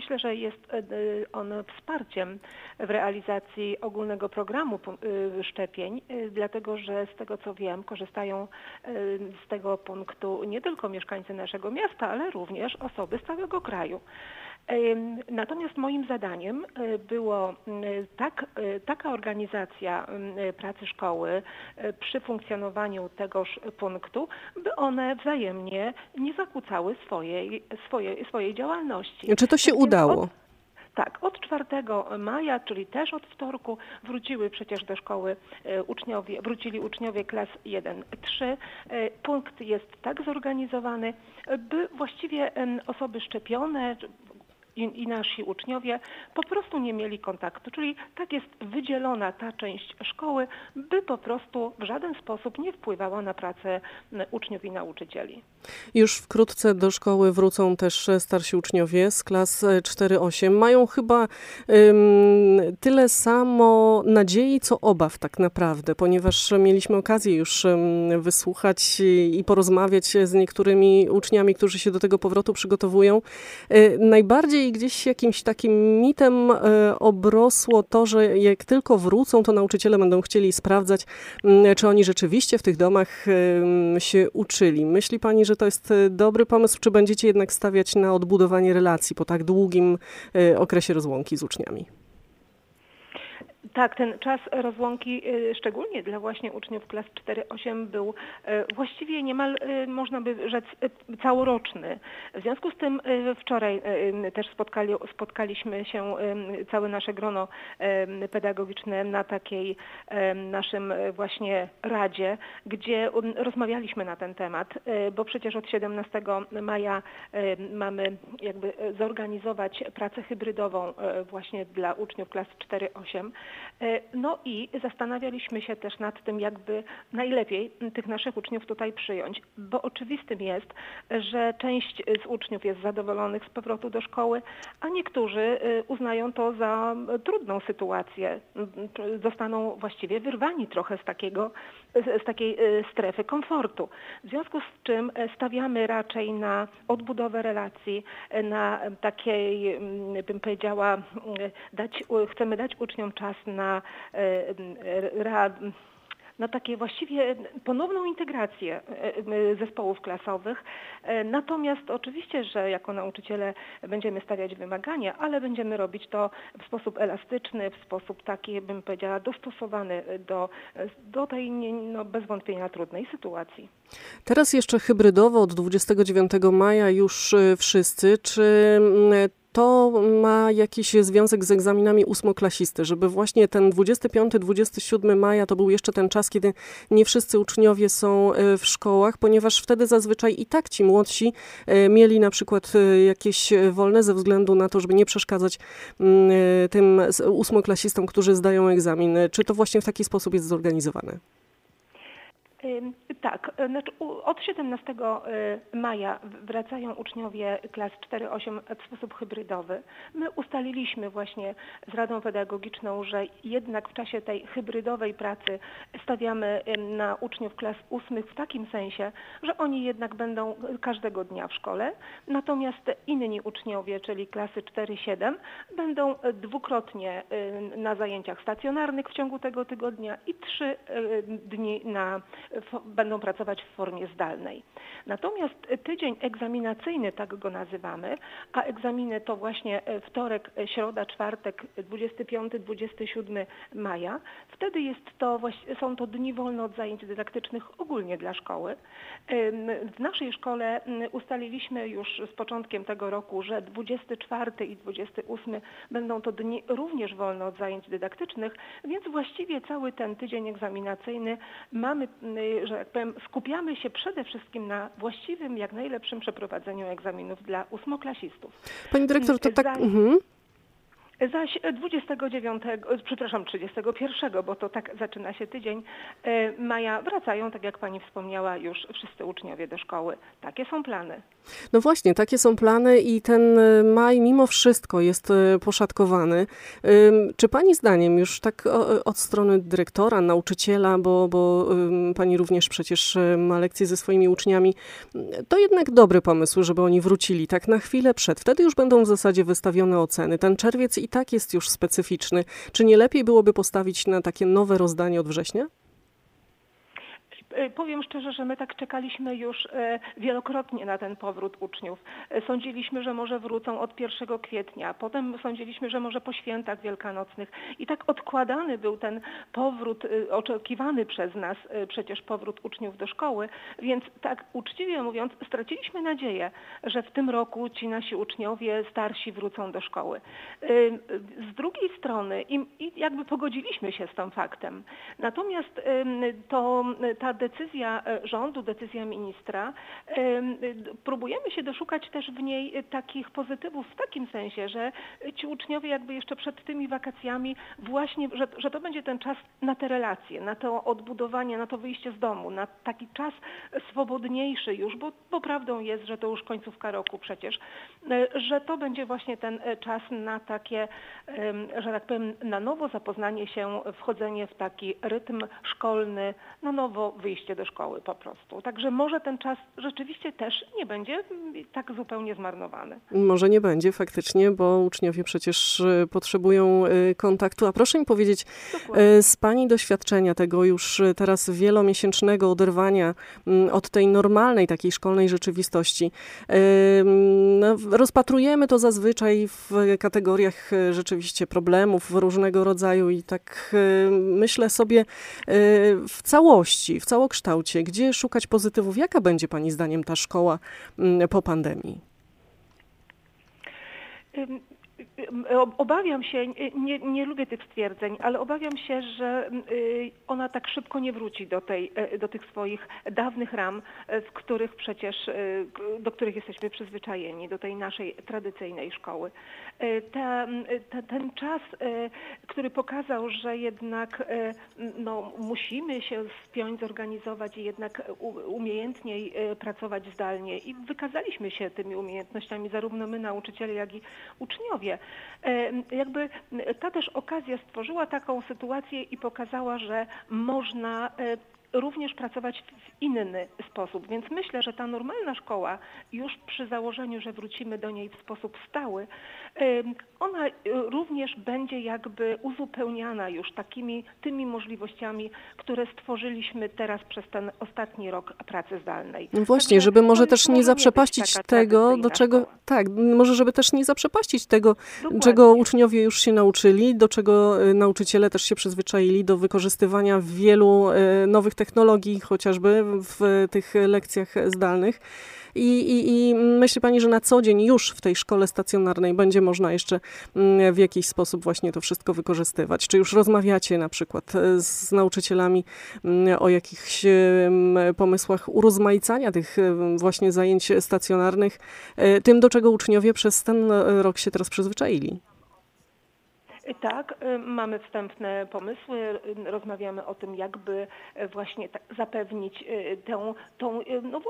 myślę, że jest on wsparciem w realizacji ogólnego programu szczepień, dlatego że z tego co wiem, korzystają z tego punktu nie tylko mieszkańcy naszego miasta, ale również osoby z całego kraju. Natomiast moim zadaniem było taka organizacja pracy szkoły przy funkcjonowaniu tegoż punktu, by one wzajemnie nie zakłócały swojej działalności. Czy to się udało? Tak, od 4 maja, czyli też od wtorku, wrócili przecież do szkoły uczniowie klas 1-3. Punkt jest tak zorganizowany, by właściwie osoby szczepione i nasi uczniowie po prostu nie mieli kontaktu, czyli tak jest wydzielona ta część szkoły, by po prostu w żaden sposób nie wpływała na pracę uczniów i nauczycieli. Już wkrótce do szkoły wrócą też starsi uczniowie z klas 4-8. Mają chyba tyle samo nadziei, co obaw tak naprawdę, ponieważ mieliśmy okazję już wysłuchać i porozmawiać z niektórymi uczniami, którzy się do tego powrotu przygotowują. Najbardziej gdzieś jakimś takim mitem obrosło to, że jak tylko wrócą, to nauczyciele będą chcieli sprawdzać, czy oni rzeczywiście w tych domach się uczyli. Myśli pani, że to jest dobry pomysł, czy będziecie jednak stawiać na odbudowanie relacji po tak długim okresie rozłąki z uczniami? Tak, ten czas rozłąki, szczególnie dla właśnie uczniów klas 4-8 był właściwie niemal, można by rzec, całoroczny. W związku z tym wczoraj też spotkaliśmy się, całe nasze grono pedagogiczne na takiej naszym właśnie radzie, gdzie rozmawialiśmy na ten temat, bo przecież od 17 maja mamy jakby zorganizować pracę hybrydową właśnie dla uczniów klas 4-8. No i zastanawialiśmy się też nad tym, jakby najlepiej tych naszych uczniów tutaj przyjąć, bo oczywistym jest, że część z uczniów jest zadowolonych z powrotu do szkoły, a niektórzy uznają to za trudną sytuację. Zostaną właściwie wyrwani trochę z takiej strefy komfortu. W związku z czym stawiamy raczej na odbudowę relacji, na takiej, bym powiedziała, chcemy dać uczniom czas na takie właściwie ponowną integrację zespołów klasowych. Natomiast oczywiście, że jako nauczyciele będziemy stawiać wymagania, ale będziemy robić to w sposób elastyczny, w sposób taki, bym powiedziała, dostosowany do tej bez wątpienia trudnej sytuacji. Teraz jeszcze hybrydowo od 29 maja już wszyscy. Czy to ma jakiś związek z egzaminami ósmoklasisty, żeby właśnie ten 25-27 maja to był jeszcze ten czas, kiedy nie wszyscy uczniowie są w szkołach, ponieważ wtedy zazwyczaj i tak ci młodsi mieli na przykład jakieś wolne ze względu na to, żeby nie przeszkadzać tym ósmoklasistom, którzy zdają egzamin. Czy to właśnie w taki sposób jest zorganizowane? Tak, znaczy od 17 maja wracają uczniowie klas 4-8 w sposób hybrydowy. My ustaliliśmy właśnie z Radą Pedagogiczną, że jednak w czasie tej hybrydowej pracy stawiamy na uczniów klas 8 w takim sensie, że oni jednak będą każdego dnia w szkole, natomiast inni uczniowie, czyli klasy 4-7 będą dwukrotnie na zajęciach stacjonarnych w ciągu tego tygodnia i 3 dni będą pracować w formie zdalnej. Natomiast tydzień egzaminacyjny, tak go nazywamy, a egzaminy to właśnie wtorek, środa, czwartek, 25-27 maja. Wtedy są to dni wolne od zajęć dydaktycznych ogólnie dla szkoły. W naszej szkole ustaliliśmy już z początkiem tego roku, że 24 i 28 będą to dni również wolne od zajęć dydaktycznych, więc właściwie cały ten tydzień egzaminacyjny mamy, że jak powiem, skupiamy się przede wszystkim na właściwym, jak najlepszym przeprowadzeniu egzaminów dla ósmoklasistów. Pani dyrektor, to tak... Zaś 31, bo to tak zaczyna się tydzień maja, wracają, tak jak pani wspomniała, już wszyscy uczniowie do szkoły. Takie są plany. No właśnie, takie są plany i ten maj mimo wszystko jest poszatkowany. Czy pani zdaniem już tak od strony dyrektora, nauczyciela, bo pani również przecież ma lekcje ze swoimi uczniami, to jednak dobry pomysł, żeby oni wrócili tak na chwilę przed. Wtedy już będą w zasadzie wystawione oceny. Ten czerwiec i tak jest już specyficzny. Czy nie lepiej byłoby postawić na takie nowe rozdanie od września? Powiem szczerze, że my tak czekaliśmy już wielokrotnie na ten powrót uczniów. Sądziliśmy, że może wrócą od 1 kwietnia, potem sądziliśmy, że może po świętach wielkanocnych i tak odkładany był ten powrót, oczekiwany przez nas przecież powrót uczniów do szkoły, więc tak uczciwie mówiąc straciliśmy nadzieję, że w tym roku ci nasi uczniowie starsi wrócą do szkoły. Z drugiej strony i jakby pogodziliśmy się z tym faktem. Natomiast ta decyzja rządu, decyzja ministra, próbujemy się doszukać też w niej takich pozytywów w takim sensie, że ci uczniowie jakby jeszcze przed tymi wakacjami właśnie, że to będzie ten czas na te relacje, na to odbudowanie, na to wyjście z domu, na taki czas swobodniejszy już, bo prawdą jest, że to już końcówka roku przecież, że to będzie właśnie ten czas na takie, że tak powiem, na nowo zapoznanie się, wchodzenie w taki rytm szkolny, na nowo wyjście do szkoły po prostu. Także może ten czas rzeczywiście też nie będzie tak zupełnie zmarnowany. Może nie będzie faktycznie, bo uczniowie przecież potrzebują kontaktu. A proszę mi powiedzieć, z pani doświadczenia tego już teraz wielomiesięcznego oderwania od tej normalnej takiej szkolnej rzeczywistości, rozpatrujemy to zazwyczaj w kategoriach rzeczywiście problemów różnego rodzaju i tak myślę sobie w całości, w całokształcie, gdzie szukać pozytywów? Jaka będzie pani zdaniem ta szkoła po pandemii? Obawiam się, nie lubię tych stwierdzeń, ale obawiam się, że ona tak szybko nie wróci do tych swoich dawnych ram, do których jesteśmy przyzwyczajeni, do tej naszej tradycyjnej szkoły. Ten czas, który pokazał, że jednak musimy się spiąć, zorganizować i jednak umiejętniej pracować zdalnie i wykazaliśmy się tymi umiejętnościami zarówno my, nauczyciele, jak i uczniowie. Jakby ta też okazja stworzyła taką sytuację i pokazała, że można również pracować w inny sposób. Więc myślę, że ta normalna szkoła już przy założeniu, że wrócimy do niej w sposób stały, ona również będzie jakby uzupełniana już tymi możliwościami, które stworzyliśmy teraz przez ten ostatni rok pracy zdalnej. No właśnie, żeby może też nie zaprzepaścić tego, do czego, tak, może żeby też nie zaprzepaścić tego, czego uczniowie już się nauczyli, do czego nauczyciele też się przyzwyczaili, do wykorzystywania wielu nowych technologii, chociażby w tych lekcjach zdalnych. I myśli pani, że na co dzień już w tej szkole stacjonarnej będzie można jeszcze w jakiś sposób właśnie to wszystko wykorzystywać? Czy już rozmawiacie na przykład z nauczycielami o jakichś pomysłach urozmaicania tych właśnie zajęć stacjonarnych, tym, do czego uczniowie przez ten rok się teraz przyzwyczaili? Tak, mamy wstępne pomysły, rozmawiamy o tym, jakby właśnie zapewnić tą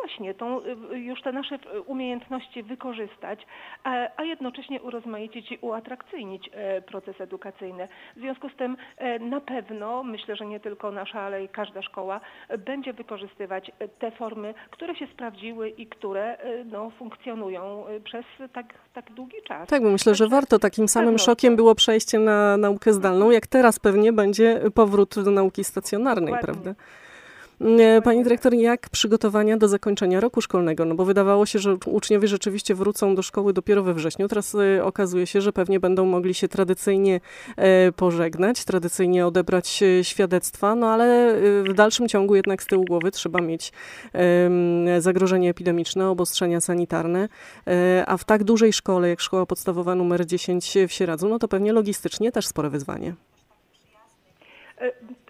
już te nasze umiejętności wykorzystać, a jednocześnie urozmaicić i uatrakcyjnić proces edukacyjny. W związku z tym na pewno, myślę, że nie tylko nasza, ale i każda szkoła będzie wykorzystywać te formy, które się sprawdziły i które funkcjonują przez tak długi czas. Tak, bo myślę, że warto. Takim samym szokiem było przejście na naukę zdalną, jak teraz pewnie będzie powrót do nauki stacjonarnej, prawda? Pani dyrektor, jak przygotowania do zakończenia roku szkolnego? No bo wydawało się, że uczniowie rzeczywiście wrócą do szkoły dopiero we wrześniu. Teraz okazuje się, że pewnie będą mogli się tradycyjnie pożegnać, tradycyjnie odebrać świadectwa, no ale w dalszym ciągu jednak z tyłu głowy trzeba mieć zagrożenie epidemiczne, obostrzenia sanitarne, a w tak dużej szkole jak szkoła podstawowa numer 10 w Sieradzu, no to pewnie logistycznie też spore wyzwanie.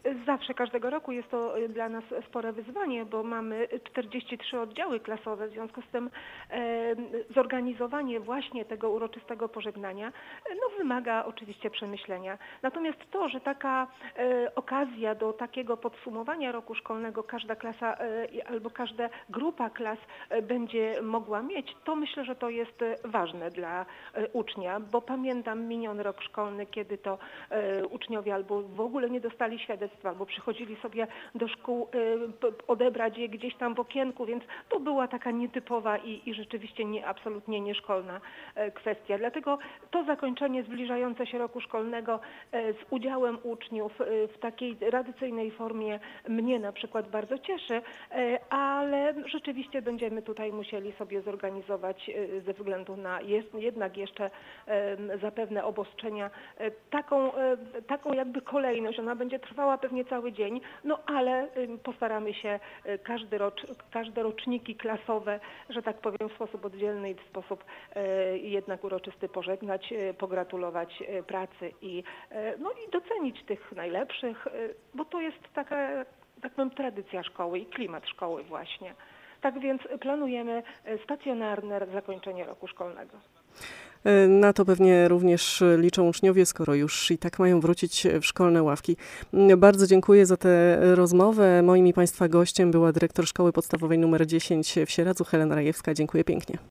Zawsze, każdego roku jest to dla nas spore wyzwanie, bo mamy 43 oddziały klasowe, w związku z tym zorganizowanie właśnie tego uroczystego pożegnania wymaga oczywiście przemyślenia. Natomiast to, że taka okazja do takiego podsumowania roku szkolnego każda klasa albo każda grupa klas będzie mogła mieć, to myślę, że to jest ważne dla ucznia, bo pamiętam miniony rok szkolny, kiedy to uczniowie albo w ogóle nie dostali świadectwa, albo przychodzili sobie do szkół odebrać je gdzieś tam w okienku, więc to była taka nietypowa i rzeczywiście absolutnie nieszkolna kwestia. Dlatego to zakończenie zbliżające się roku szkolnego z udziałem uczniów w takiej tradycyjnej formie mnie na przykład bardzo cieszy, ale rzeczywiście będziemy tutaj musieli sobie zorganizować ze względu na jednak jeszcze zapewne obostrzenia taką jakby kolejność. Ona będzie trwała pewnie cały dzień, ale postaramy się każde roczniki klasowe, że tak powiem, w sposób oddzielny i w sposób jednak uroczysty pożegnać, pogratulować pracy i docenić tych najlepszych, bo to jest taka, tak powiem, tradycja szkoły i klimat szkoły właśnie. Tak więc planujemy stacjonarne zakończenie roku szkolnego. Na to pewnie również liczą uczniowie, skoro już i tak mają wrócić w szkolne ławki. Bardzo dziękuję za tę rozmowę. Moim i Państwa gościem była dyrektor Szkoły Podstawowej nr 10 w Sieradzu, Helena Rajewska. Dziękuję pięknie.